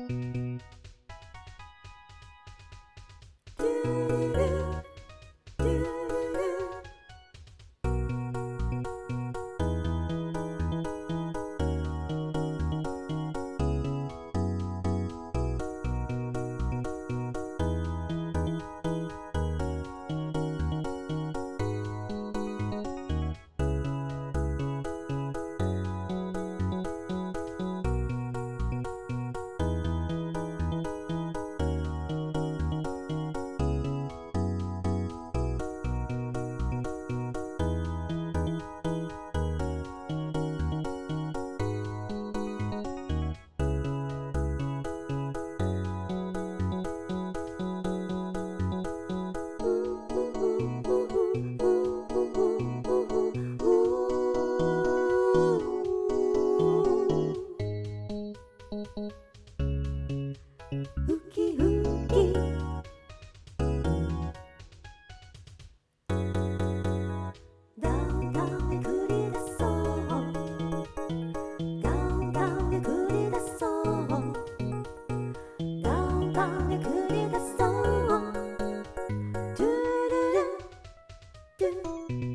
ウキウキダウンタウンへ繰り出そうダウンタウンへ繰り出そうダウンタウンへ繰り出そうトゥルルトゥ